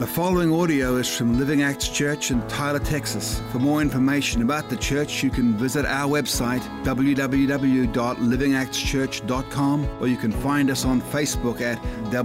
The following audio is from Living Acts Church in Tyler, Texas. For more information about the church, you can visit our website, www.livingactschurch.com, or you can find us on Facebook at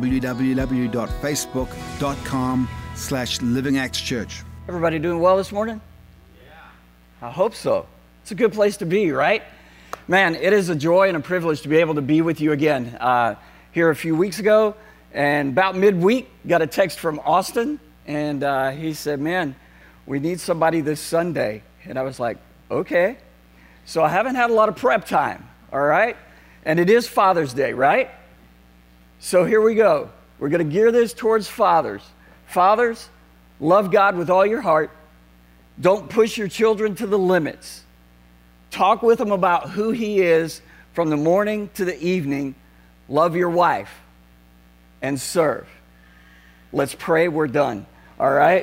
www.facebook.com/livingactschurch. Everybody doing well this morning? Yeah. I hope so. It's a good place to be, right? Man, it is a joy and a privilege to be able to be with you again. Here a few weeks ago, and about midweek, got a text from Austin, and he said, man, we need somebody this Sunday. And I was like, okay. So I haven't had a lot of prep time, all right? And it is Father's Day, right? So here we go. We're going to gear this towards fathers. Fathers, love God with all your heart. Don't push your children to the limits. Talk with them about who He is from the morning to the evening. Love your wife and serve. Let's pray, we're done. All right?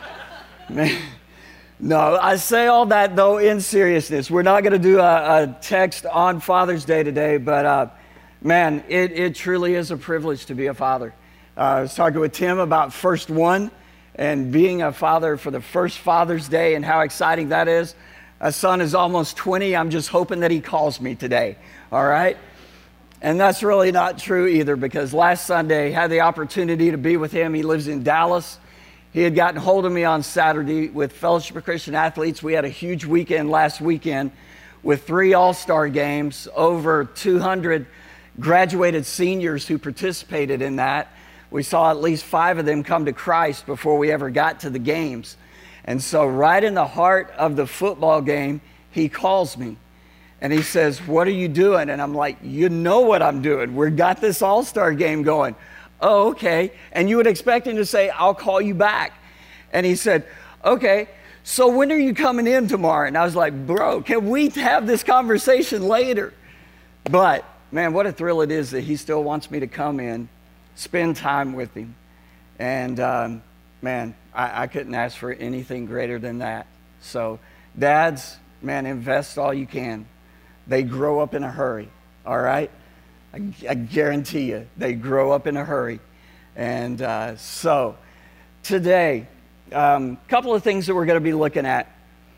Man, no, I say all that, though, in seriousness. We're not going to do a text on Father's Day today, but man, it truly is a privilege to be a father. I was talking with Tim about First One and being a father for the first Father's Day and how exciting that is. My son is almost 20. I'm just hoping that he calls me today. All right? And that's really not true either, because last Sunday I had the opportunity to be with him. He lives in Dallas. He had gotten hold of me on Saturday with Fellowship of Christian Athletes. We had a huge weekend last weekend with 3 all-star games, over 200 graduated seniors who participated in that. We saw at least 5 of them come to Christ before we ever got to the games. And so right in the heart of the football game, he calls me. And he says, what are you doing? And I'm like, you know what I'm doing. We've got this all-star game going. Oh, okay. And you would expect him to say, I'll call you back. And he said, okay, so when are you coming in tomorrow? And I was like, bro, can we have this conversation later? But, man, what a thrill it is that he still wants me to come in, spend time with him. And, man, I couldn't ask for anything greater than that. So, dads, man, invest all you can. They grow up in a hurry, all right? I guarantee you, they grow up in a hurry. And so today, a couple of things that we're going to be looking at.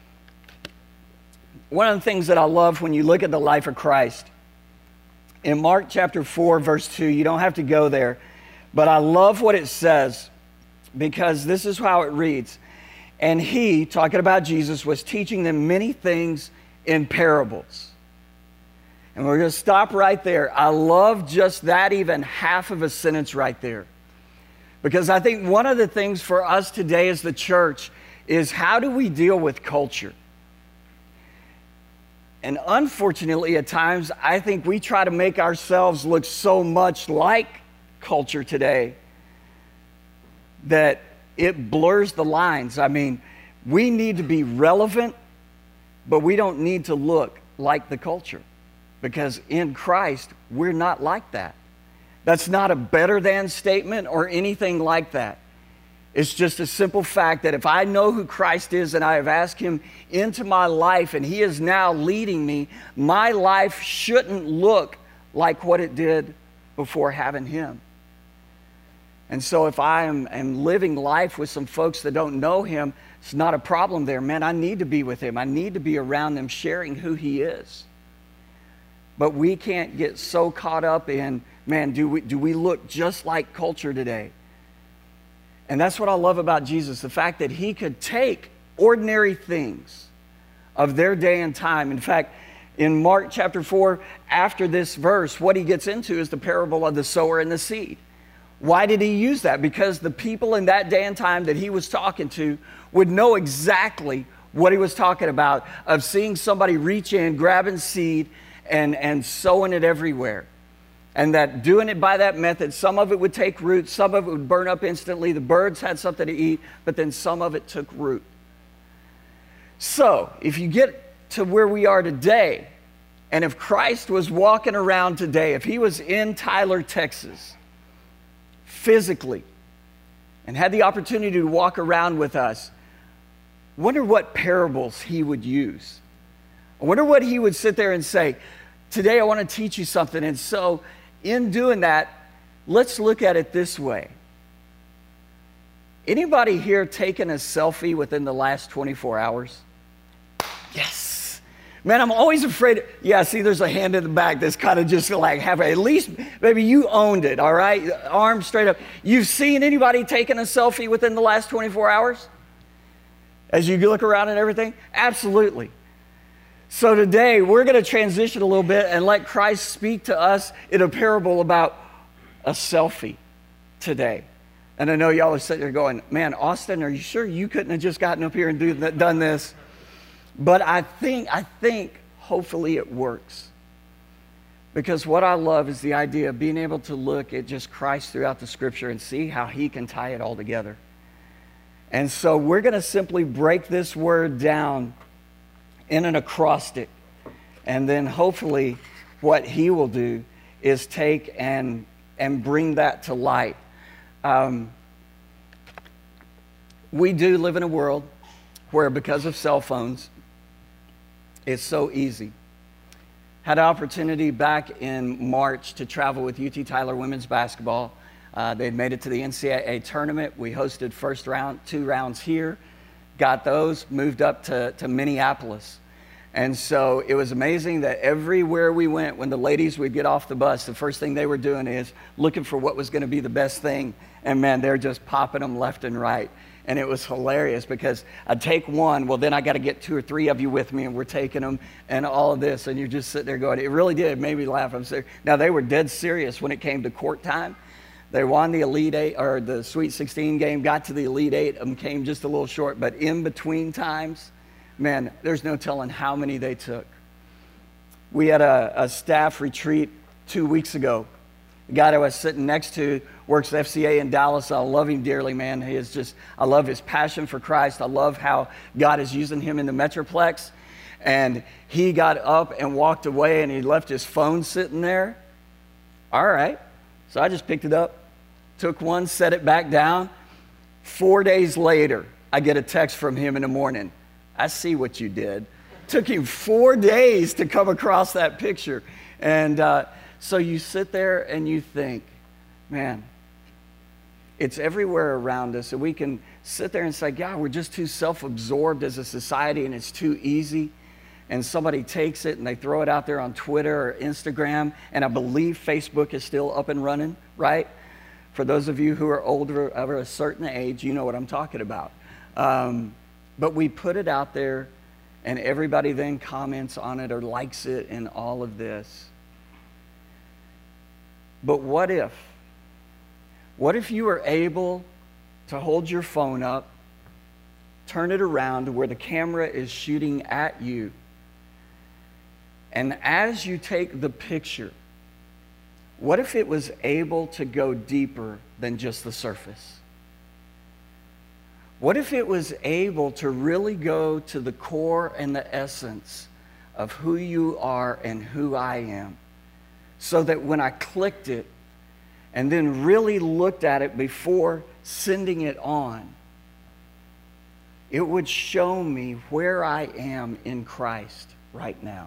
One of the things that I love when you look at the life of Christ, in Mark chapter 4, verse 2, you don't have to go there, but I love what it says, because this is how it reads. And he, talking about Jesus, was teaching them many things in parables. And we're going to stop right there. I love just that, even half of a sentence right there. Because I think one of the things for us today as the church is, how do we deal with culture? And unfortunately, at times, I think we try to make ourselves look so much like culture today that it blurs the lines. I mean, we need to be relevant, but we don't need to look like the culture. Because in Christ, we're not like that. That's not a better than statement or anything like that. It's just a simple fact that if I know who Christ is and I have asked Him into my life and He is now leading me, my life shouldn't look like what it did before having Him. And so if I am living life with some folks that don't know Him, it's not a problem there. Man, I need to be with Him. I need to be around them sharing who He is. But we can't get so caught up in, man, do we look just like culture today? And that's what I love about Jesus, the fact that He could take ordinary things of their day and time. In fact, in Mark chapter 4, after this verse, what He gets into is the parable of the sower and the seed. Why did He use that? Because the people in that day and time that He was talking to would know exactly what He was talking about, of seeing somebody reach in, grabbing seed, and sowing it everywhere. And that doing it by that method, some of it would take root, some of it would burn up instantly. The birds had something to eat, but then some of it took root. So, if you get to where we are today, and if Christ was walking around today, if He was in Tyler, Texas, physically, and had the opportunity to walk around with us, wonder what parables He would use. I wonder what He would sit there and say, today I want to teach you something. And so in doing that, let's look at it this way. Anybody here taken a selfie within the last 24 hours? Yes. Man, I'm always afraid. Yeah, see, there's a hand in the back that's kind of just like at least maybe you owned it, all right? Arms straight up. You've seen anybody taking a selfie within the last 24 hours? As you look around and everything? Absolutely. So today, we're going to transition a little bit and let Christ speak to us in a parable about a selfie today. And I know y'all are sitting there going, man, Austin, are you sure you couldn't have just gotten up here and done this? But I think hopefully it works. Because what I love is the idea of being able to look at just Christ throughout the Scripture and see how he can tie it all together. And so we're going to simply break this word down in an acrostic. And then hopefully what he will do is take and bring that to light. We do live in a world where, because of cell phones, it's so easy. Had an opportunity back in March to travel with UT Tyler women's basketball. They'd made it to the NCAA tournament. We hosted first round, 2 rounds here, got those, moved up to Minneapolis. And so it was amazing that everywhere we went, when the ladies would get off the bus, the first thing they were doing is looking for what was going to be the best thing. And man, they're just popping them left and right. And it was hilarious because I'd take one, well, then I got to get 2 or 3 of you with me, and we're taking them and all of this. And you're just sitting there going, it really did. It made me laugh. I'm serious. Now, they were dead serious when it came to court time. They won the Elite Eight, or the Sweet 16 game, got to the Elite Eight, and came just a little short. But in between times, man, there's no telling how many they took. We had a staff retreat 2 weeks ago. The guy that I was sitting next to works at FCA in Dallas. I love him dearly, man. I love his passion for Christ. I love how God is using him in the Metroplex. And he got up and walked away, and he left his phone sitting there. All right. So I just picked it up, took one, set it back down. 4 days later, I get a text from him in the morning. I see what you did. Took him 4 days to come across that picture. And so you sit there and you think, man, it's everywhere around us. And we can sit there and say, God, we're just too self-absorbed as a society, and it's too easy. And somebody takes it and they throw it out there on Twitter or Instagram. And I believe Facebook is still up and running, right? For those of you who are older, of a certain age, you know what I'm talking about. But we put it out there, and everybody then comments on it or likes it and all of this. But what if you were able to hold your phone up, turn it around to where the camera is shooting at you, and as you take the picture, what if it was able to go deeper than just the surface? What if it was able to really go to the core and the essence of who you are and who I am? So that when I clicked it and then really looked at it before sending it on, it would show me where I am in Christ right now.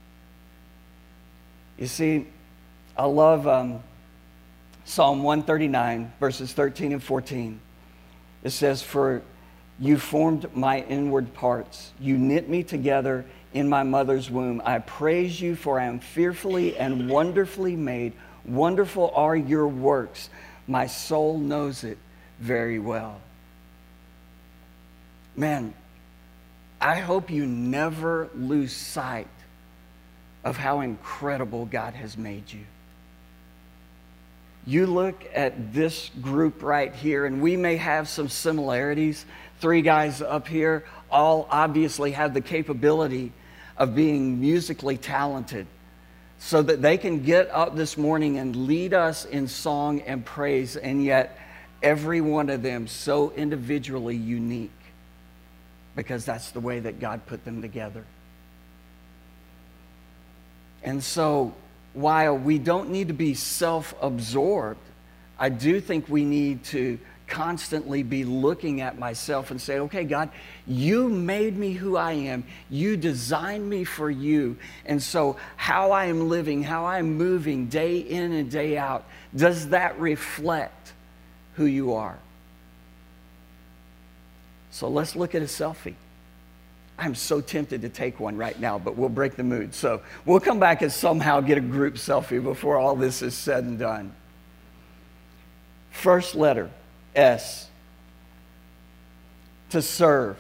You see, I love Psalm 139, verses 13 and 14. It says, "For you formed my inward parts. You knit me together in my mother's womb. I praise you, for I am fearfully and wonderfully made. Wonderful are your works. My soul knows it very well." Man, I hope you never lose sight of how incredible God has made you. You look at this group right here, and we may have some similarities. 3 guys up here all obviously have the capability of being musically talented, so that they can get up this morning and lead us in song and praise, and yet every one of them so individually unique, because that's the way that God put them together. And so, while we don't need to be self-absorbed, I do think we need to constantly be looking at myself and say, okay, God, you made me who I am. You designed me for you. And so how I am living, how I am moving day in and day out, does that reflect who you are? So let's look at a selfie. I'm so tempted to take one right now, but we'll break the mood. So we'll come back and somehow get a group selfie before all this is said and done. First letter, S. To serve.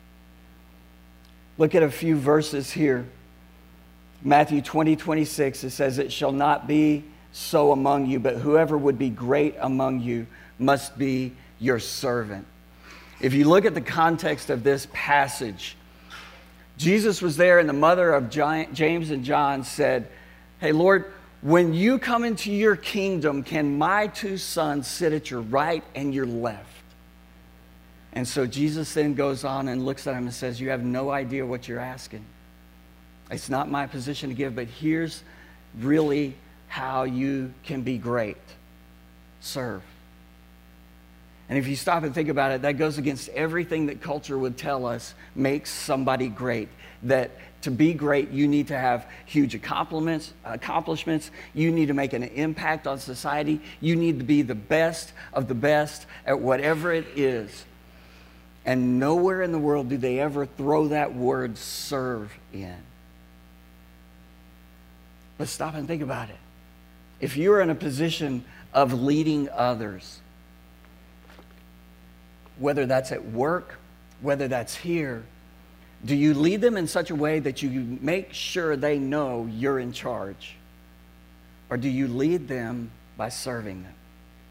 Look at a few verses here. Matthew 20:26, it says, "It shall not be so among you, but whoever would be great among you must be your servant." If you look at the context of this passage, Jesus was there, and the mother of James and John said, "Hey, Lord, when you come into your kingdom, can my two sons sit at your right and your left?" And so Jesus then goes on and looks at him and says, "You have no idea what you're asking. It's not my position to give, but here's really how you can be great. Serve." And if you stop and think about it, that goes against everything that culture would tell us makes somebody great. That to be great, you need to have huge accomplishments. You need to make an impact on society. You need to be the best of the best at whatever it is. And nowhere in the world do they ever throw that word serve in. But stop and think about it. If you're in a position of leading others, whether that's at work, whether that's here, do you lead them in such a way that you make sure they know you're in charge? Or do you lead them by serving them?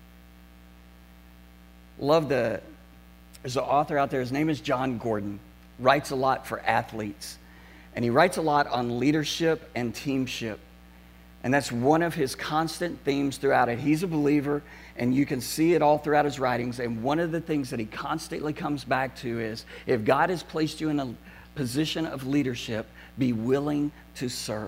There's an author out there, his name is John Gordon, writes a lot for athletes. And he writes a lot on leadership and teamship. And that's one of his constant themes throughout it. He's a believer, and you can see it all throughout his writings. And one of the things that he constantly comes back to is, if God has placed you in a position of leadership, be willing to serve.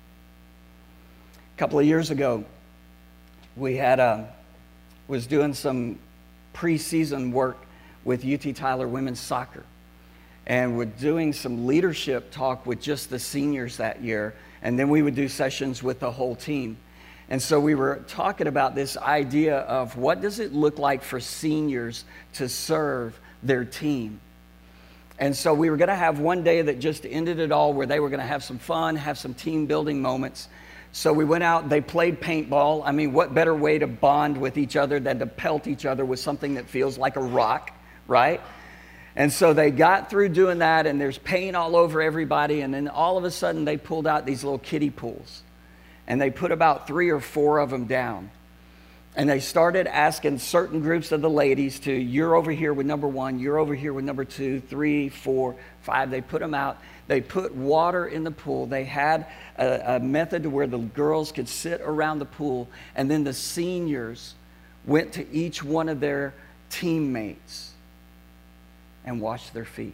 A couple of years ago, we was doing some preseason work with UT Tyler women's soccer. And we're doing some leadership talk with just the seniors that year. And then we would do sessions with the whole team. And so we were talking about this idea of what does it look like for seniors to serve their team. And so we were going to have one day that just ended it all, where they were going to have some fun, have some team building moments. So we went out, they played paintball. I mean, what better way to bond with each other than to pelt each other with something that feels like a rock, right? And so they got through doing that, and there's paint all over everybody. And then all of a sudden, they pulled out these little kiddie pools. And they put about 3 or 4 of them down. And they started asking certain groups of the ladies to, you're over here with number 1, you're over here with number 2, 3, 4, 5. They put them out. They put water in the pool. They had a method to where the girls could sit around the pool. And then the seniors went to each one of their teammates and washed their feet.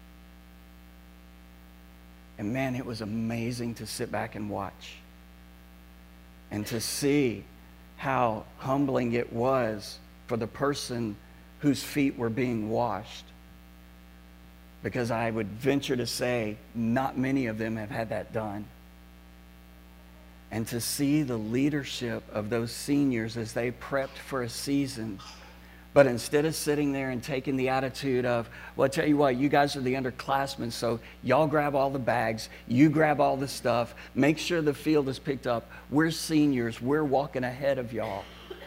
And man, it was amazing to sit back and watch. And to see how humbling it was for the person whose feet were being washed. Because I would venture to say, not many of them have had that done. And to see the leadership of those seniors as they prepped for a season. But instead of sitting there and taking the attitude of, well, I tell you what, you guys are the underclassmen, so y'all grab all the bags, you grab all the stuff, make sure the field is picked up. We're seniors, we're walking ahead of y'all.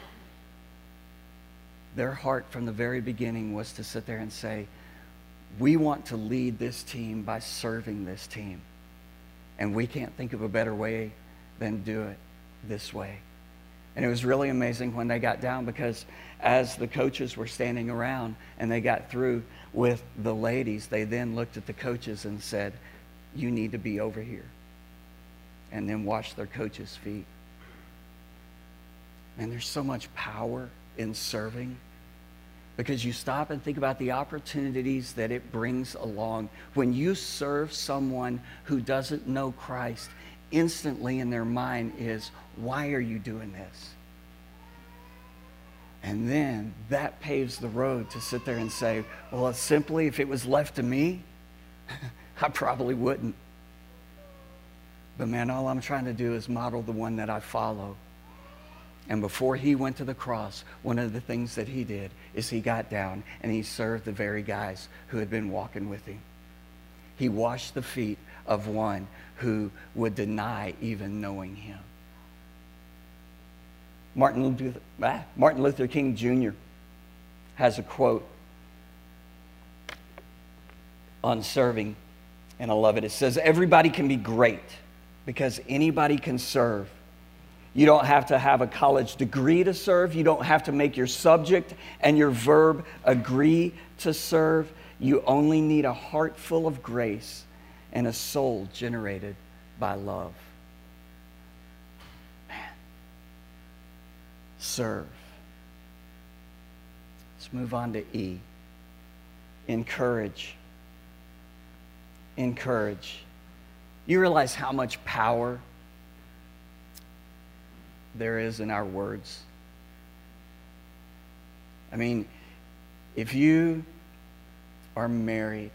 Their heart from the very beginning was to sit there and say, we want to lead this team by serving this team. And we can't think of a better way than do it this way. And it was really amazing when they got down, because as the coaches were standing around and they got through with the ladies, they then looked at the coaches and said, you need to be over here. And then washed their coaches' feet. And there's so much power in serving, because you stop and think about the opportunities that it brings along. When you serve someone who doesn't know Christ, instantly in their mind is, why are you doing this? And then that paves the road to sit there and say, well, simply, if it was left to me, I probably wouldn't. But man, all I'm trying to do is model the one that I follow. And before he went to the cross, one of the things that he did is he got down and he served the very guys who had been walking with him. He washed the feet of one who would deny even knowing him. Martin Luther King Jr. has a quote on serving, and I love it. It says, "Everybody can be great because anybody can serve. You don't have to have a college degree to serve. You don't have to make your subject and your verb agree to serve. You only need a heart full of grace and a soul generated by love." Man. Serve. Let's move on to E. Encourage. Encourage. You realize how much power there is in our words? I mean, if you are married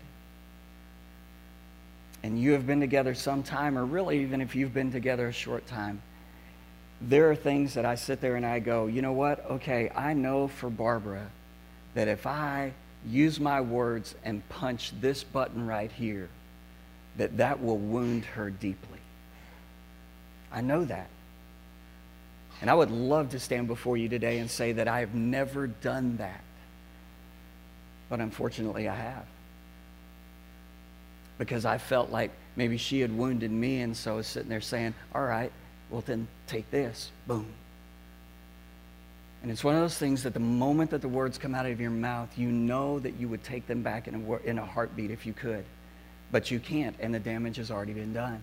and you have been together some time, or really even if you've been together a short time, there are things that I sit there and I go, you know what? Okay, I know for Barbara that if I use my words and punch this button right here, that will wound her deeply. I know that. And I would love to stand before you today and say that I have never done that. But unfortunately, I have. Because I felt like maybe she had wounded me, and so I was sitting there saying, all right, well then take this. Boom. And it's one of those things that the moment that the words come out of your mouth, you know that you would take them back in a heartbeat if you could. But you can't, and the damage has already been done.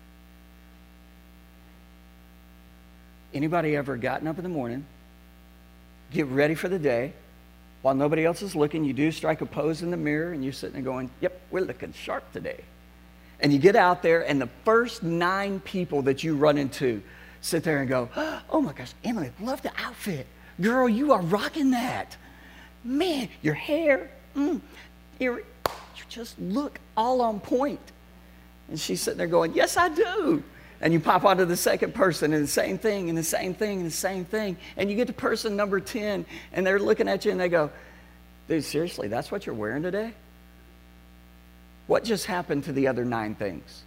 Anybody ever gotten up in the morning, get ready for the day, while nobody else is looking, you do strike a pose in the mirror, and you're sitting there going, yep, we're looking sharp today. And you get out there, and the first 9 people that you run into sit there and go, oh my gosh, Emily, love the outfit. Girl, you are rocking that. Man, your hair, you just look all on point. And she's sitting there going, yes, I do. And you pop onto the second person, and the same thing, and the same thing, and the same thing. And you get to person number 10, and they're looking at you, and they go, dude, seriously, that's what you're wearing today? What just happened to the other 9 things?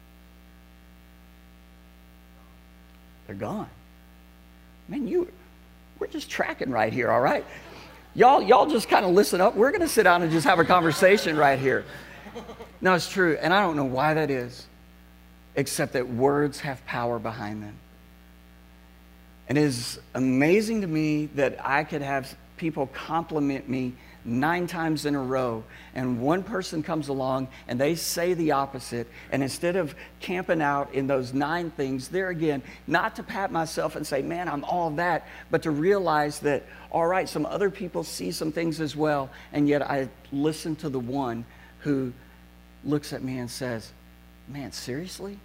They're gone. Man, we're just tracking right here, all right? Y'all just kind of listen up. We're going to sit down and just have a conversation right here. No, it's true, and I don't know why that is, except that words have power behind them. And it is amazing to me that I could have people compliment me 9 times in a row, and one person comes along and they say the opposite, and instead of camping out in those 9 things, there again, not to pat myself and say, man, I'm all that, but to realize that, all right, some other people see some things as well, and yet I listen to the one who looks at me and says, man, seriously?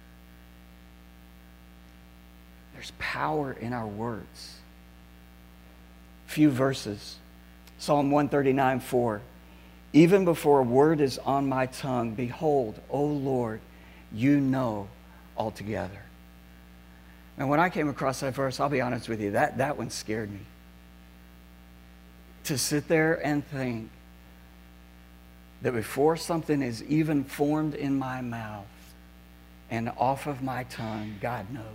There's power in our words. Few verses. Psalm 139:4. Even before a word is on my tongue, behold, O Lord, you know altogether. Now, when I came across that verse, I'll be honest with you, that one scared me. To sit there and think that before something is even formed in my mouth and off of my tongue, God knows.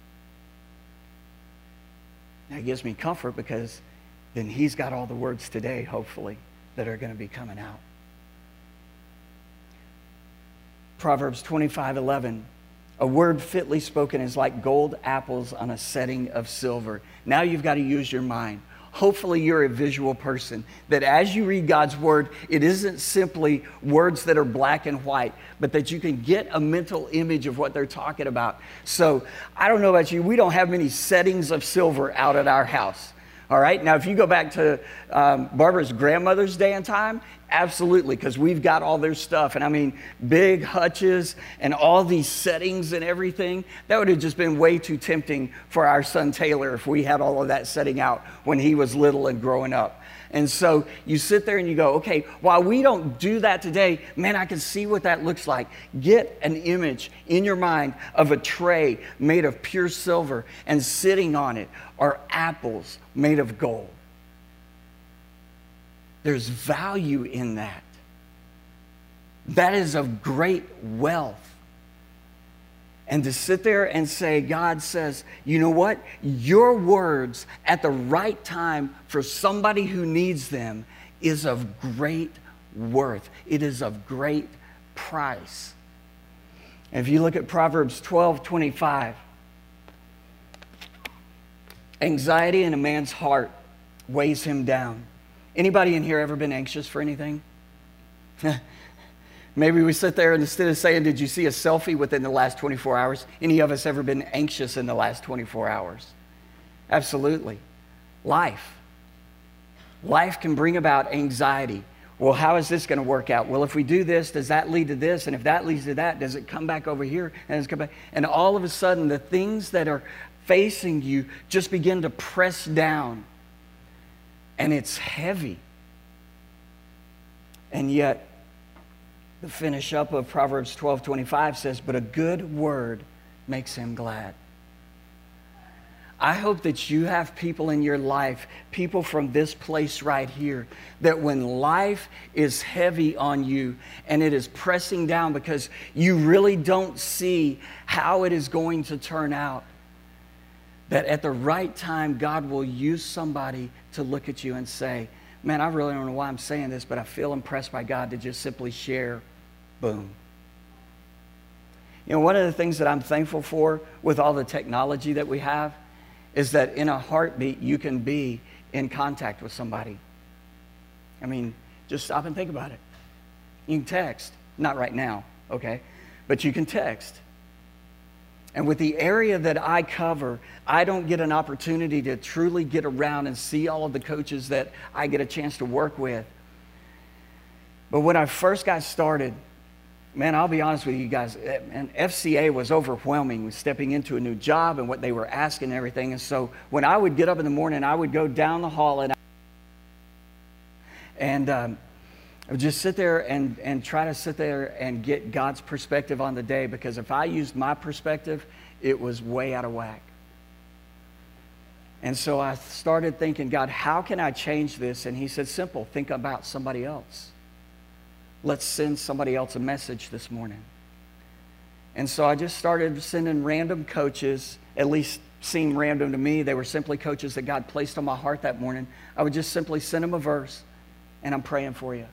That gives me comfort, because then He's got all the words today, hopefully, that are going to be coming out. Proverbs 25:11. A word fitly spoken is like gold apples on a setting of silver. Now you've got to use your mind. Hopefully you're a visual person, that as you read God's word, it isn't simply words that are black and white, but that you can get a mental image of what they're talking about. So I don't know about you, we don't have many settings of silver out at our house. All right, now if you go back to Barbara's grandmother's day and time, absolutely, because we've got all their stuff. And I mean, big hutches and all these settings and everything. That would have just been way too tempting for our son Taylor if we had all of that setting out when he was little and growing up. And so you sit there and you go, okay, while we don't do that today, man, I can see what that looks like. Get an image in your mind of a tray made of pure silver, and sitting on it are apples made of gold. There's value in that. That is of great wealth. And to sit there and say, God says, you know what? Your words at the right time for somebody who needs them is of great worth. It is of great price. And if you look at Proverbs 12:25, anxiety in a man's heart weighs him down. Anybody in here ever been anxious for anything? Maybe we sit there and instead of saying, did you see a selfie within the last 24 hours? Any of us ever been anxious in the last 24 hours? Absolutely. Life can bring about anxiety. Well, how is this going to work out? Well, if we do this, does that lead to this? And if that leads to that, does it come back over here? And it's come back. And all of a sudden, the things that are facing you just begin to press down. And it's heavy. And yet, the finish up of Proverbs 12:25 says, but a good word makes him glad. I hope that you have people in your life, people from this place right here, that when life is heavy on you and it is pressing down because you really don't see how it is going to turn out, that at the right time, God will use somebody to look at you and say, man, I really don't know why I'm saying this, but I feel impressed by God to just simply share. Boom. You know, one of the things that I'm thankful for with all the technology that we have is that in a heartbeat, you can be in contact with somebody. I mean, just stop and think about it. You can text. Not right now, okay? But you can text. And with the area that I cover, I don't get an opportunity to truly get around and see all of the coaches that I get a chance to work with. But when I first got started, man, I'll be honest with you guys, and FCA was overwhelming with stepping into a new job and what they were asking and everything. And so when I would get up in the morning, I would go down the hall and I would just sit there and try to sit there and get God's perspective on the day, because if I used my perspective, it was way out of whack. And so I started thinking, God, how can I change this? And he said, simple, think about somebody else. Let's send somebody else a message this morning. And so I just started sending random coaches, at least seemed random to me. They were simply coaches that God placed on my heart that morning. I would just simply send them a verse, and I'm praying for you.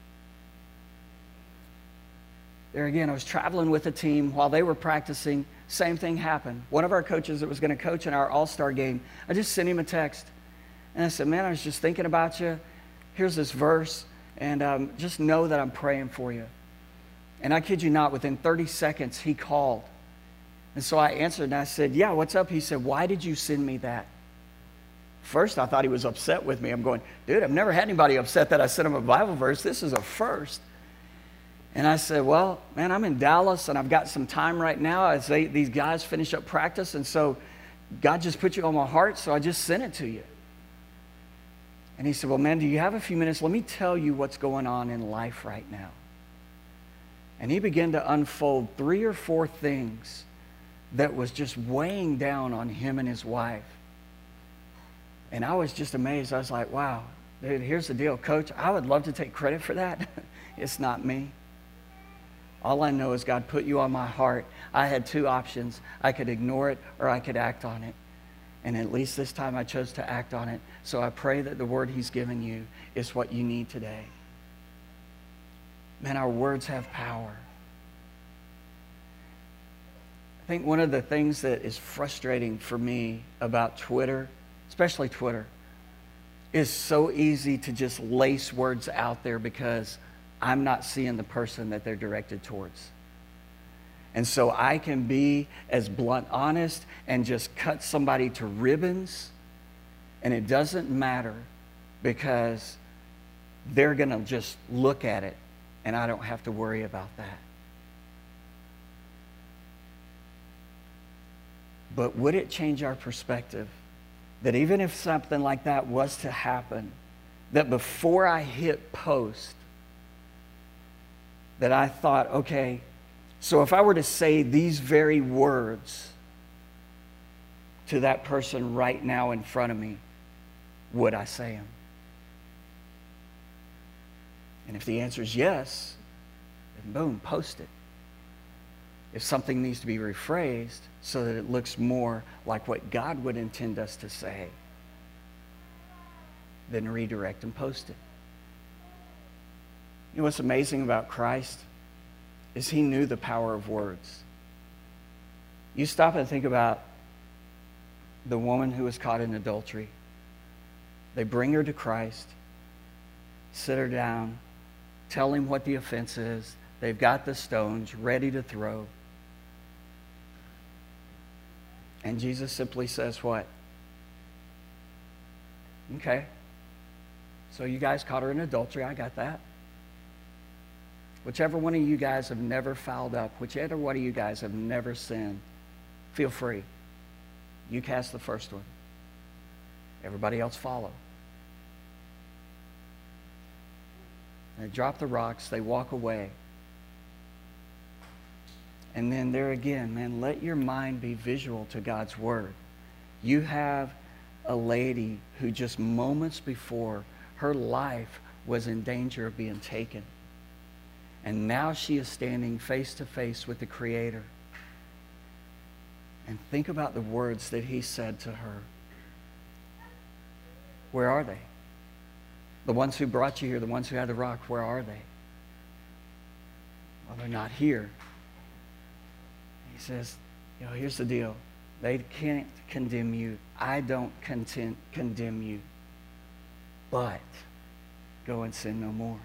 There again, I was traveling with a team while they were practicing. Same thing happened. One of our coaches that was going to coach in our all-star game, I just sent him a text. And I said, man, I was just thinking about you. Here's this verse. And just know that I'm praying for you. And I kid you not, within 30 seconds, he called. And so I answered and I said, yeah, what's up? He said, why did you send me that? First, I thought he was upset with me. I'm going, dude, I've never had anybody upset that I sent him a Bible verse. This is a first. And I said, well, man, I'm in Dallas and I've got some time right now as these guys finish up practice. And so God just put you on my heart, so I just sent it to you. And he said, well, man, do you have a few minutes? Let me tell you what's going on in life right now. And he began to unfold 3 or 4 things that was just weighing down on him and his wife. And I was just amazed. I was like, wow, dude, here's the deal, Coach. I would love to take credit for that. It's not me. All I know is God put you on my heart. I had 2 options. I could ignore it or I could act on it. And at least this time I chose to act on it. So I pray that the word he's given you is what you need today. Man, our words have power. I think one of the things that is frustrating for me about Twitter, especially Twitter, is so easy to just lace words out there because I'm not seeing the person that they're directed towards. And so I can be as blunt honest and just cut somebody to ribbons, and it doesn't matter because they're going to just look at it, and I don't have to worry about that. But would it change our perspective that even if something like that was to happen, that before I hit post, that I thought, okay, so if I were to say these very words to that person right now in front of me, would I say them? And if the answer is yes, then boom, post it. If something needs to be rephrased so that it looks more like what God would intend us to say, then redirect and post it. You know what's amazing about Christ is he knew the power of words. You stop and think about the woman who was caught in adultery. They bring her to Christ, sit her down, tell him what the offense is. They've got the stones ready to throw. And Jesus simply says what? Okay. So you guys caught her in adultery. I got that. Whichever one of you guys have never fouled up, whichever one of you guys have never sinned, feel free. You cast the first one. Everybody else follow. They drop the rocks. They walk away. And then there again, man, let your mind be visual to God's word. You have a lady who just moments before, her life was in danger of being taken. And now she is standing face to face with the Creator. And think about the words that he said to her. Where are they? The ones who brought you here, the ones who had the rock, where are they? Well, they're not here. He says, you know, here's the deal. They can't condemn you. I don't condemn you. But go and sin no more.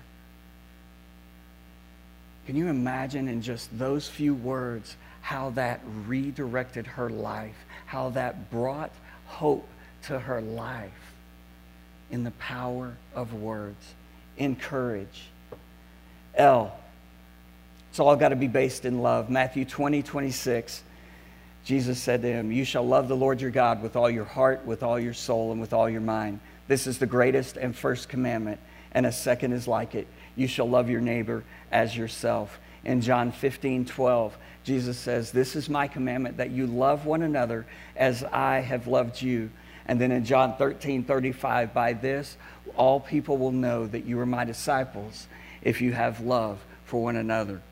Can you imagine in just those few words how that redirected her life, how that brought hope to her life in the power of words? Encourage. L. It's all got to be based in love. Matthew 20:26. Jesus said to him, you shall love the Lord your God with all your heart, with all your soul, and with all your mind. This is the greatest and first commandment, and a second is like it. You shall love your neighbor as yourself. In John 15:12, Jesus says, this is my commandment, that you love one another as I have loved you. And then in John 13:35, by this, all people will know that you are my disciples if you have love for one another.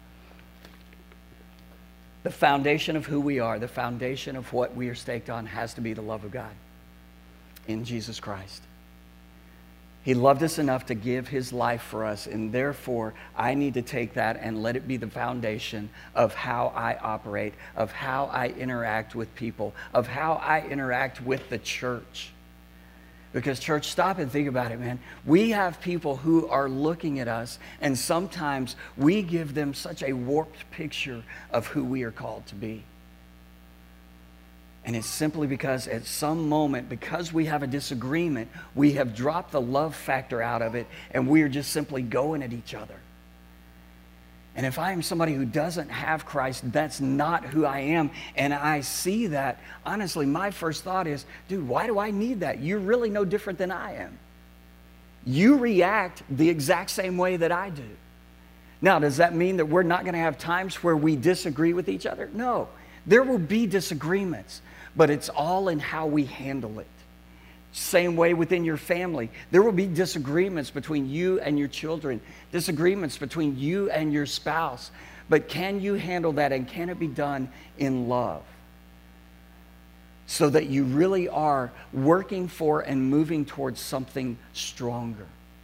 The foundation of who we are, the foundation of what we are staked on has to be the love of God in Jesus Christ. He loved us enough to give his life for us, and therefore I need to take that and let it be the foundation of how I operate, of how I interact with people, of how I interact with the church. Because church, stop and think about it, man. We have people who are looking at us, and sometimes we give them such a warped picture of who we are called to be. And it's simply because at some moment, because we have a disagreement, we have dropped the love factor out of it, and we are just simply going at each other. And if I am somebody who doesn't have Christ, that's not who I am. And I see that, honestly, my first thought is, dude, why do I need that? You're really no different than I am. You react the exact same way that I do. Now, does that mean that we're not going to have times where we disagree with each other? No. There will be disagreements, but it's all in how we handle it. Same way within your family. There will be disagreements between you and your children, disagreements between you and your spouse. But can you handle that, and can it be done in love? So that you really are working for and moving towards something stronger.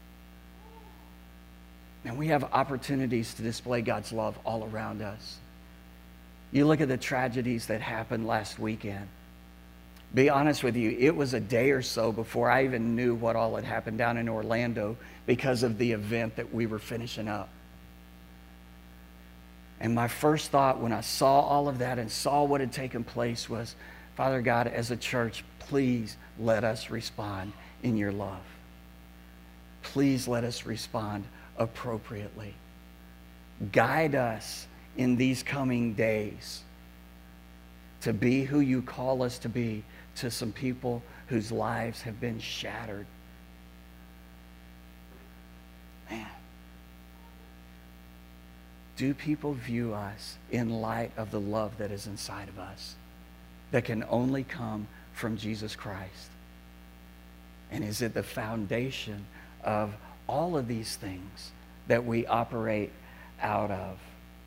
And we have opportunities to display God's love all around us. You look at the tragedies that happened last weekend. Be honest with you, it was a day or so before I even knew what all had happened down in Orlando because of the event that we were finishing up. And my first thought when I saw all of that and saw what had taken place was, Father God, as a church, please let us respond in your love. Please let us respond appropriately. Guide us in these coming days to be who you call us to be to some people whose lives have been shattered. do people view us in light of the love that is inside of us that can only come from Jesus Christ? And is it the foundation of all of these things that we operate out of?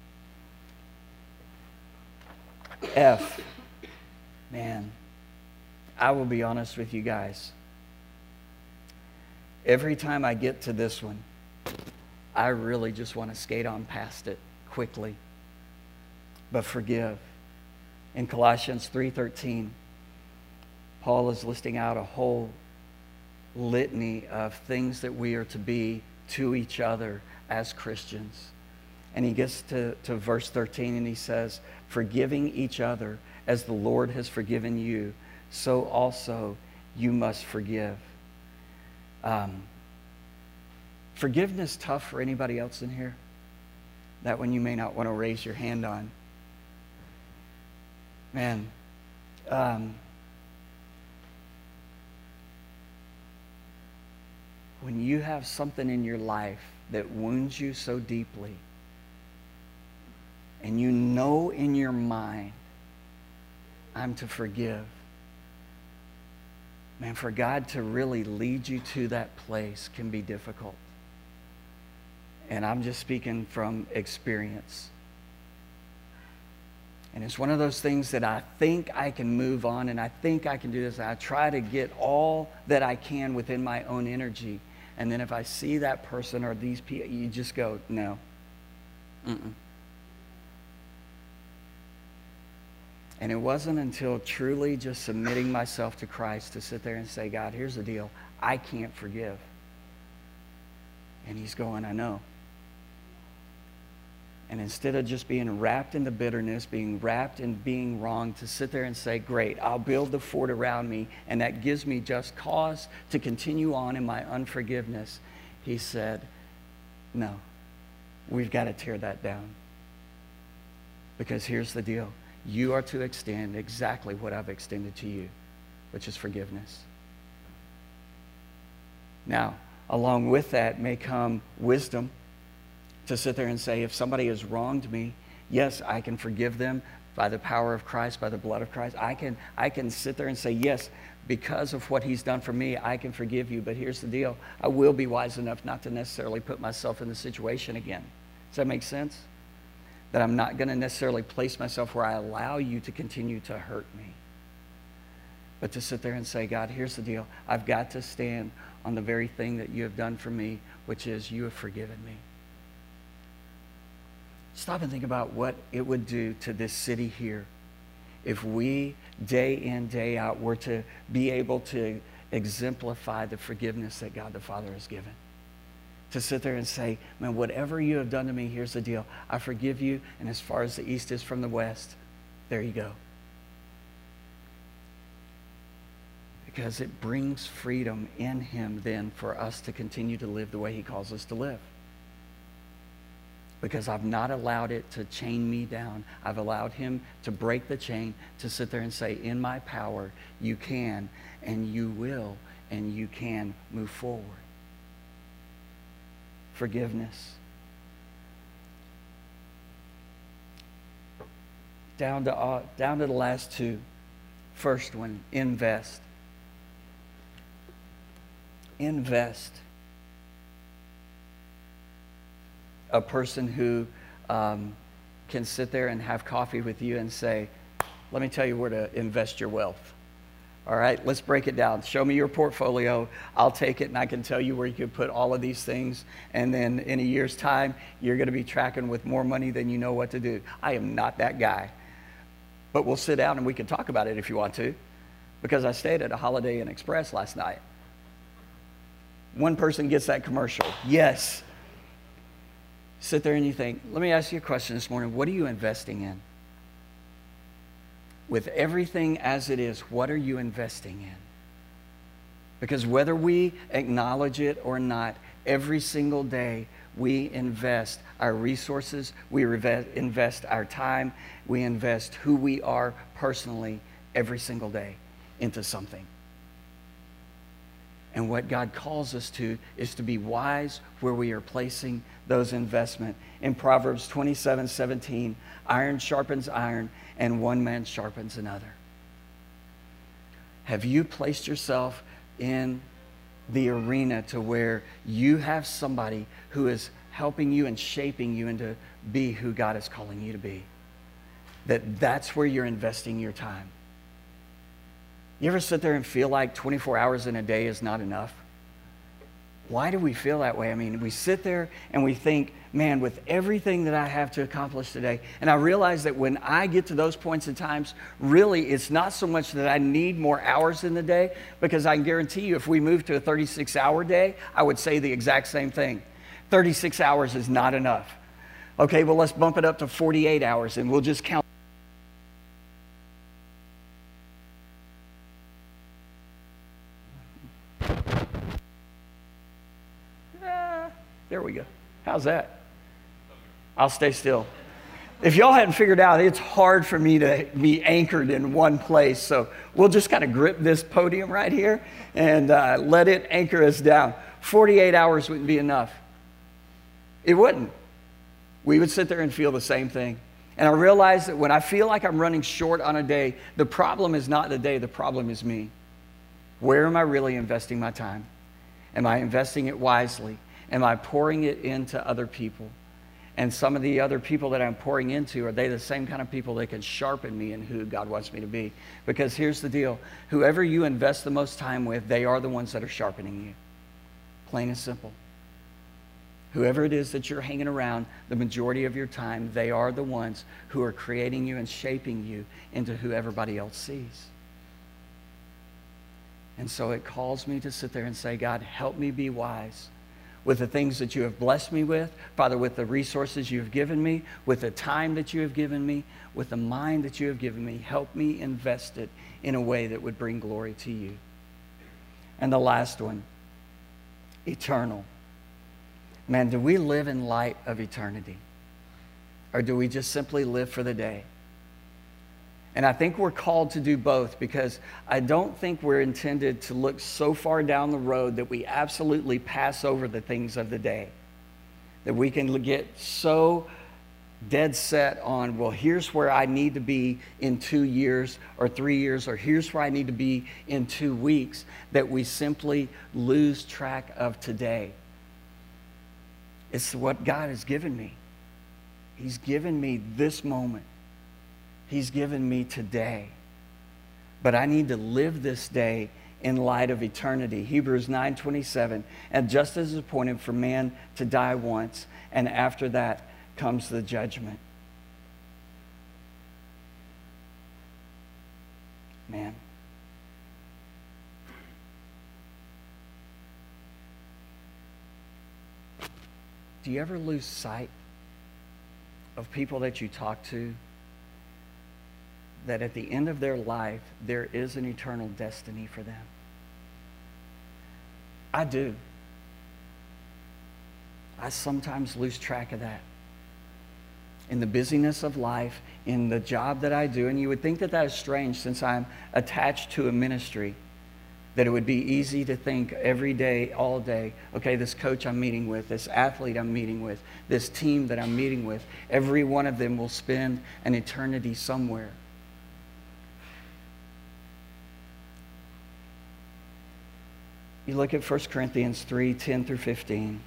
F, man, I will be honest with you guys. Every time I get to this one, I really just want to skate on past it quickly. But forgive. In Colossians 3:13, Paul is listing out a whole litany of things that we are to be to each other as Christians. And he gets to verse 13 and he says, forgiving each other as the Lord has forgiven you, so also you must forgive. Forgiveness tough for anybody else in here? That one you may not want to raise your hand on. Man, when you have something in your life that wounds you so deeply, and you know in your mind, I'm to forgive. Man, for God to really lead you to that place can be difficult. And I'm just speaking from experience. And it's one of those things that I think I can move on and I think I can do this. I try to get all that I can within my own energy. And then if I see that person or these people, you just go, no. Mm-mm. And it wasn't until truly just submitting myself to Christ to sit there and say, God, here's the deal. I can't forgive. And he's going, I know. And instead of just being wrapped in the bitterness, being wrapped in being wrong, to sit there and say, great, I'll build the fort around me, and that gives me just cause to continue on in my unforgiveness. He said, no, we've got to tear that down. Because here's the deal. You are to extend exactly what I've extended to you, which is forgiveness. Now, along with that may come wisdom to sit there and say, if somebody has wronged me, yes, I can forgive them by the power of Christ, by the blood of Christ. I can sit there and say, yes, because of what he's done for me, I can forgive you. But here's the deal. I will be wise enough not to necessarily put myself in the situation again. Does that make sense? That I'm not going to necessarily place myself where I allow you to continue to hurt me. But to sit there and say, God, here's the deal. I've got to stand on the very thing that you have done for me, which is you have forgiven me. Stop and think about what it would do to this city here if we, day in, day out, were to be able to exemplify the forgiveness that God the Father has given. To sit there and say, man, whatever you have done to me, here's the deal. I forgive you, and as far as the east is from the west, there you go. Because it brings freedom in him then for us to continue to live the way he calls us to live. Because I've not allowed it to chain me down. I've allowed him to break the chain, to sit there and say, in my power, you can, and you will, and you can move forward. Forgiveness. Down to the last two. First one, invest. Invest. A person who can sit there and have coffee with you and say, let me tell you where to invest your wealth. All right, let's break it down. Show me your portfolio. I'll take it and I can tell you where you could put all of these things. And then in a year's time, you're going to be tracking with more money than you know what to do. I am not that guy. But we'll sit down and we can talk about it if you want to. Because I stayed at a Holiday Inn Express last night. One person gets that commercial. Yes. Sit there and you think, let me ask you a question this morning. What are you investing in? With everything as it is, what are you investing in? Because whether we acknowledge it or not, every single day we invest our resources, we invest our time, we invest who we are personally every single day into something. And what God calls us to is to be wise where we are placing those investments. In Proverbs 27:17, iron sharpens iron, and one man sharpens another. Have you placed yourself in the arena to where you have somebody who is helping you and shaping you into be who God is calling you to be? That's where you're investing your time. You ever sit there and feel like 24 hours in a day is not enough? Why do we feel that way? I mean, we sit there and we think, man, with everything that I have to accomplish today, and I realize that when I get to those points in times, really it's not so much that I need more hours in the day, because I can guarantee you if we move to a 36-hour day, I would say the exact same thing. 36 hours is not enough. Okay, well, let's bump it up to 48 hours and we'll just count. There we go. How's that? I'll stay still. If y'all hadn't figured out, it's hard for me to be anchored in one place. So we'll just kind of grip this podium right here and let it anchor us down. 48 hours wouldn't be enough. It wouldn't. We would sit there and feel the same thing. And I realize that when I feel like I'm running short on a day, the problem is not the day, the problem is me. Where am I really investing my time? Am I investing it wisely? Am I pouring it into other people? And some of the other people that I'm pouring into, are they the same kind of people that can sharpen me in who God wants me to be? Because here's the deal. Whoever you invest the most time with, they are the ones that are sharpening you. Plain and simple. Whoever it is that you're hanging around the majority of your time, they are the ones who are creating you and shaping you into who everybody else sees. And so it calls me to sit there and say, God, help me be wise with the things that you have blessed me with, Father, with the resources you have given me, with the time that you have given me, with the mind that you have given me. Help me invest it in a way that would bring glory to you. And the last one, eternal. Man, do we live in light of eternity? Or do we just simply live for the day? And I think we're called to do both, because I don't think we're intended to look so far down the road that we absolutely pass over the things of the day. That we can get so dead set on, well, here's where I need to be in 2 years or 3 years, or here's where I need to be in 2 weeks, that we simply lose track of today. It's what God has given me. He's given me this moment. He's given me today. But I need to live this day in light of eternity. Hebrews 9:27, and just as it's appointed for man to die once, and after that comes the judgment. Man. Do you ever lose sight of people that you talk to, that at the end of their life, there is an eternal destiny for them? I do. I sometimes lose track of that. In the busyness of life, in the job that I do, and you would think that that is strange since I'm attached to a ministry, that it would be easy to think every day, all day, okay, this coach I'm meeting with, this athlete I'm meeting with, this team that I'm meeting with, every one of them will spend an eternity somewhere. You look at 1 Corinthians 3:10-15.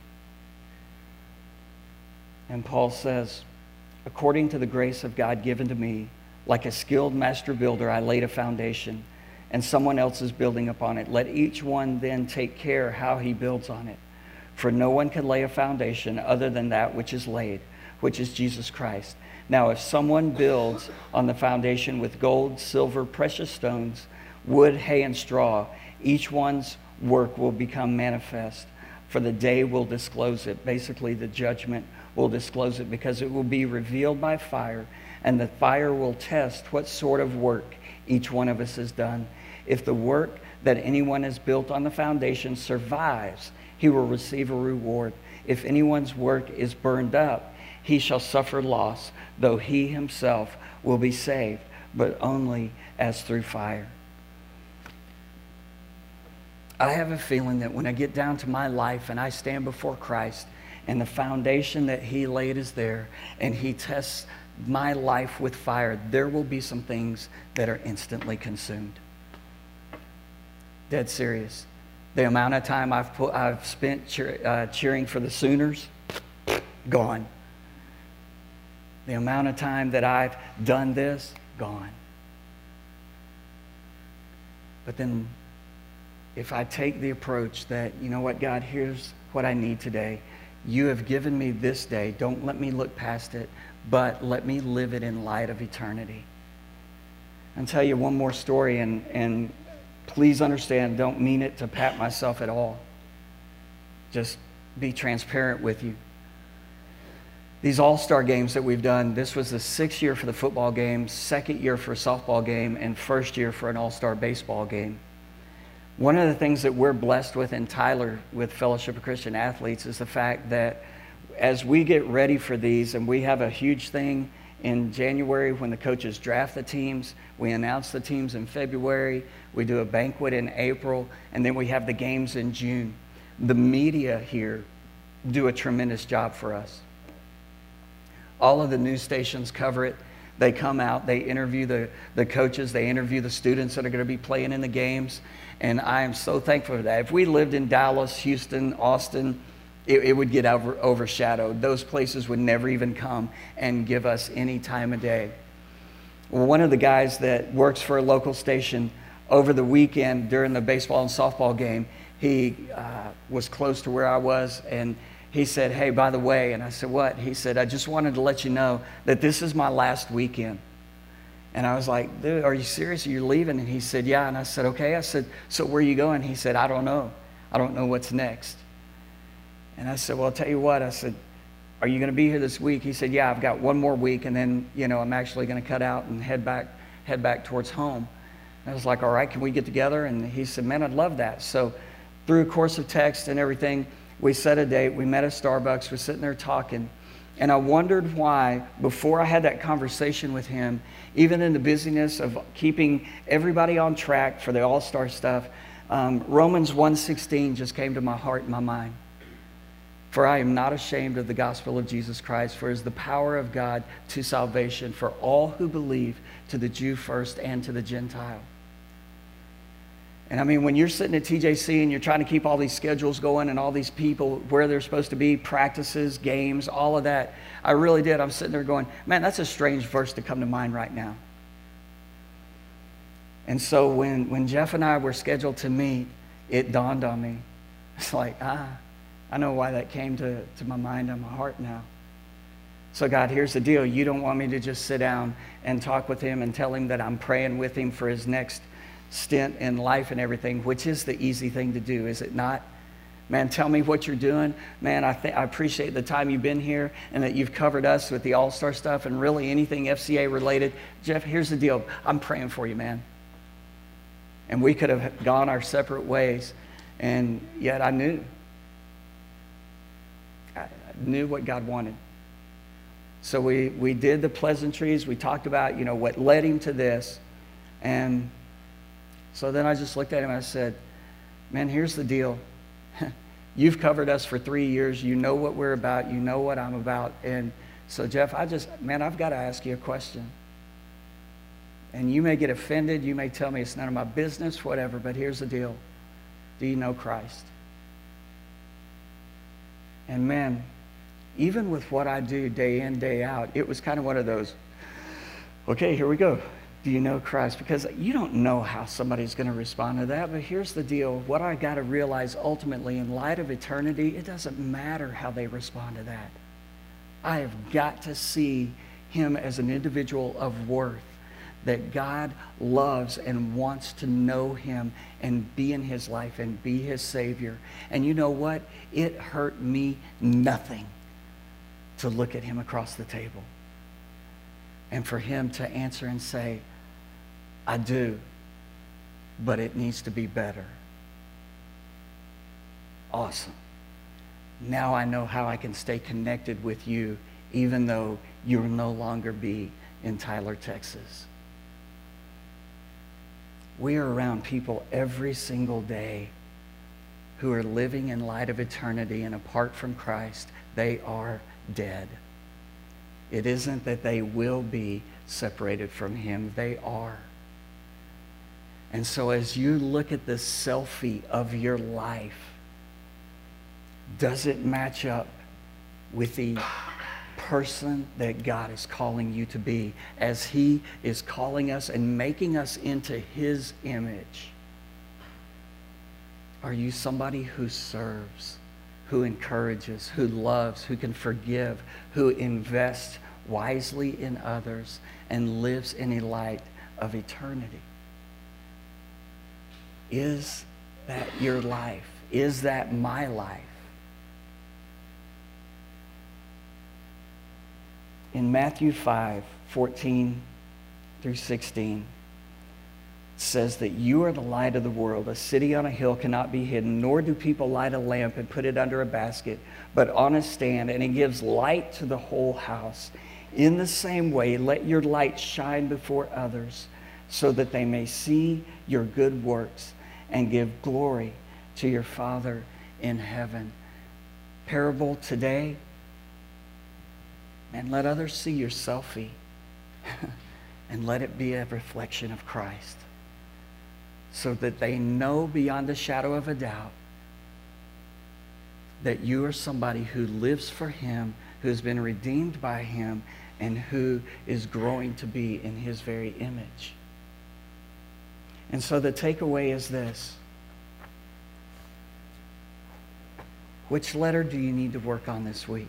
And Paul says, according to the grace of God given to me, like a skilled master builder, I laid a foundation, and someone else is building upon it. Let each one then take care how he builds on it. For no one can lay a foundation other than that which is laid, which is Jesus Christ. Now, if someone builds on the foundation with gold, silver, precious stones, wood, hay, and straw, each one's work will become manifest, for the day will disclose it. Basically, the judgment will disclose it, because it will be revealed by fire, and the fire will test what sort of work each one of us has done. If the work that anyone has built on the foundation survives, he will receive a reward. If anyone's work is burned up, he shall suffer loss, though he himself will be saved, but only as through fire. I have a feeling that when I get down to my life and I stand before Christ and the foundation that he laid is there and he tests my life with fire, there will be some things that are instantly consumed. Dead serious. The amount of time I've spent cheering for the Sooners, gone. The amount of time that I've done this, gone. But then if I take the approach that, you know what, God, here's what I need today. You have given me this day. Don't let me look past it, but let me live it in light of eternity. I'll tell you one more story, and please understand, don't mean it to pat myself at all. Just be transparent with you. These all-star games that we've done, this was the 6th year for the football game, 2nd year for a softball game, and 1st year for an all-star baseball game. One of the things that we're blessed with in Tyler with Fellowship of Christian Athletes is the fact that as we get ready for these, and we have a huge thing in January when the coaches draft the teams, we announce the teams in February, we do a banquet in April, and then we have the games in June. The media here do a tremendous job for us. All of the news stations cover it. They come out, they interview the coaches, they interview the students that are going to be playing in the games, and I am so thankful for that. If we lived in Dallas, Houston, Austin, it would get overshadowed. Those places would never even come and give us any time of day. Well, one of the guys that works for a local station, over the weekend during the baseball and softball game, he was close to where I was, and he said, hey, by the way, and I said, what? He said, I just wanted to let you know that this is my last weekend. And I was like, dude, are you serious? You're leaving? And he said, yeah. And I said, okay. I said, so where are you going? He said, I don't know. I don't know what's next. And I said, well, I'll tell you what. I said, are you going to be here this week? He said, yeah, I've got one more week, and then, I'm actually going to cut out and head back towards home. And I was like, all right, can we get together? And he said, man, I'd love that. So through a course of text and everything, we set a date. We met at Starbucks. We're sitting there talking. And I wondered why, before I had that conversation with him, even in the busyness of keeping everybody on track for the all-star stuff, Romans 1:16 just came to my heart and my mind. For I am not ashamed of the gospel of Jesus Christ, for it is the power of God to salvation for all who believe, to the Jew first and to the Gentile. And I mean, when you're sitting at TJC and you're trying to keep all these schedules going and all these people where they're supposed to be, practices, games, all of that, I really did. I'm sitting there going, man, that's a strange verse to come to mind right now. And so when Jeff and I were scheduled to meet, it dawned on me. It's like, I know why that came to my mind and my heart now. So God, here's the deal. You don't want me to just sit down and talk with him and tell him that I'm praying with him for his next stint in life and everything, which is the easy thing to do, is it not? Man, tell me what you're doing. Man, I appreciate the time you've been here and that you've covered us with the all-star stuff and really anything FCA related. Jeff, here's the deal. I'm praying for you, man. And we could have gone our separate ways, and yet I knew what God wanted. So we did the pleasantries. We talked about, what led him to this. And so then I just looked at him and I said, man, here's the deal. You've covered us for 3 years. You know what we're about. You know what I'm about. And so, Jeff, I've got to ask you a question. And you may get offended. You may tell me it's none of my business, whatever. But here's the deal. Do you know Christ? And man, even with what I do day in, day out, it was kind of one of those, okay, here we go. Do you know Christ? Because you don't know how somebody's going to respond to that. But here's the deal. What I got to realize ultimately, in light of eternity, it doesn't matter how they respond to that. I have got to see him as an individual of worth, that God loves and wants to know him and be in his life and be his Savior. And you know what? It hurt me nothing to look at him across the table and for him to answer and say, I do, but it needs to be better. Awesome. Now I know how I can stay connected with you, even though you'll no longer be in Tyler, Texas. We are around people every single day who are living in light of eternity and apart from Christ, they are dead. It isn't that they will be separated from him. They are. And so as you look at the selfie of your life, does it match up with the person that God is calling you to be as he is calling us and making us into his image? Are you somebody who serves, who encourages, who loves, who can forgive, who invests wisely in others and lives in a light of eternity? Is that your life? Is that my life? In Matthew 5:14 through 16, it says that you are the light of the world. A city on a hill cannot be hidden, nor do people light a lamp and put it under a basket, but on a stand, and it gives light to the whole house. In the same way, let your light shine before others, so that they may see your good works and give glory to your Father in heaven. Parable today, and let others see your selfie and let it be a reflection of Christ, so that they know beyond a shadow of a doubt that you are somebody who lives for him, who's been redeemed by him, and who is growing to be in his very image. And so the takeaway is this. Which letter do you need to work on this week?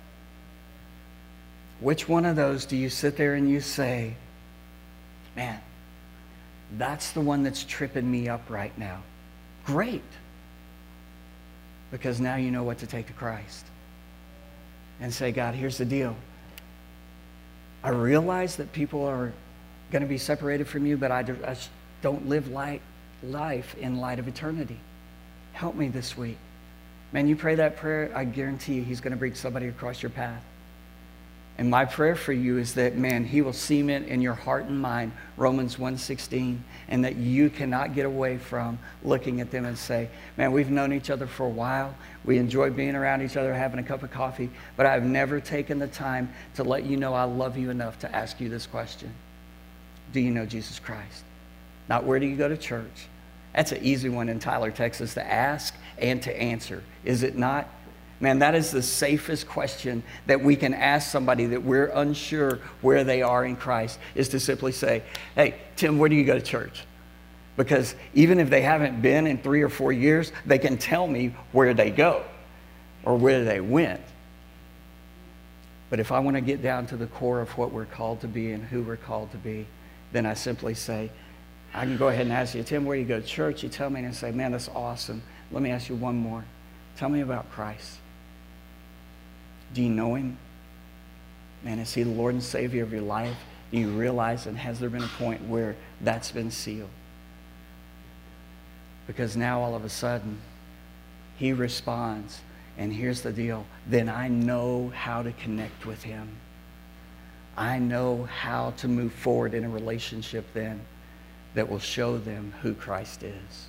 Which one of those do you sit there and you say, man, that's the one that's tripping me up right now? Great. Because now you know what to take to Christ. And say, God, here's the deal. I realize that people are going to be separated from you, but I just don't live life in light of eternity. Help me this week. Man, you pray that prayer, I guarantee you he's going to bring somebody across your path. And my prayer for you is that, man, he will cement in your heart and mind Romans 1:16, and that you cannot get away from looking at them and say, man, we've known each other for a while. We enjoy being around each other, having a cup of coffee, but I've never taken the time to let you know I love you enough to ask you this question. Do you know Jesus Christ? Not where do you go to church? That's an easy one in Tyler, Texas to ask and to answer. Is it not? Man, that is the safest question that we can ask somebody that we're unsure where they are in Christ, is to simply say, hey, Tim, where do you go to church? Because even if they haven't been in 3 or 4 years, they can tell me where they go or where they went. But if I want to get down to the core of what we're called to be and who we're called to be, then I simply say, I can go ahead and ask you, Tim, where do you go to church? You tell me, and I say, man, that's awesome. Let me ask you one more. Tell me about Christ. Do you know him? Man, is he the Lord and Savior of your life? Do you realize, and has there been a point where that's been sealed? Because now all of a sudden, he responds, and here's the deal. Then I know how to connect with him. I know how to move forward in a relationship then that will show them who Christ is.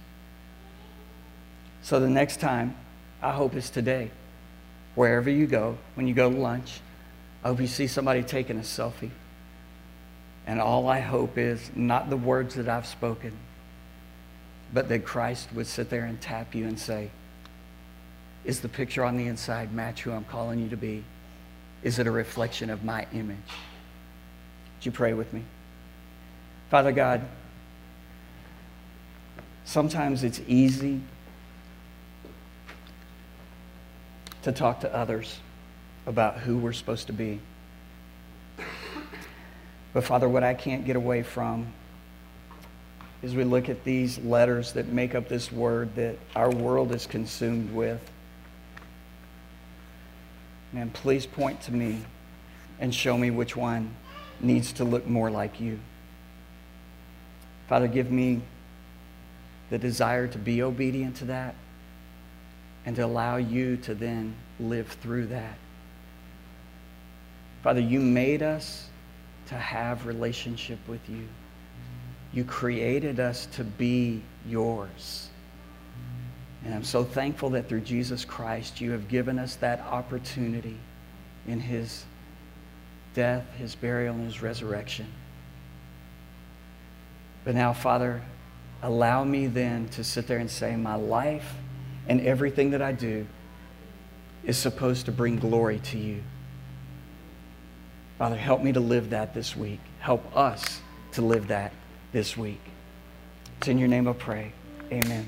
So the next time, I hope it's today. Wherever you go, when you go to lunch, I hope you see somebody taking a selfie. And all I hope is not the words that I've spoken, but that Christ would sit there and tap you and say, is the picture on the inside match who I'm calling you to be? Is it a reflection of my image? Would you pray with me? Father God, sometimes it's easy to talk to others about who we're supposed to be. But Father, what I can't get away from is we look at these letters that make up this word that our world is consumed with. Man, please point to me and show me which one needs to look more like you. Father, give me the desire to be obedient to that, and to allow you to then live through that. Father, you made us to have relationship with you. You created us to be yours. And I'm so thankful that through Jesus Christ, you have given us that opportunity in his death, his burial, and his resurrection. But now, Father, allow me then to sit there and say my life and everything that I do is supposed to bring glory to you. Father, help me to live that this week. Help us to live that this week. It's in your name I pray. Amen.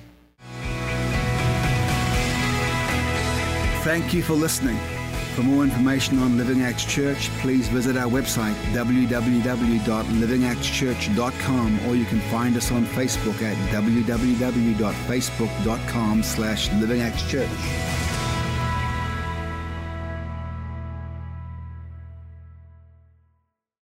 Thank you for listening. For more information on Living Acts Church, please visit our website, www.livingactschurch.com, or you can find us on Facebook at www.facebook.com/livingactschurch.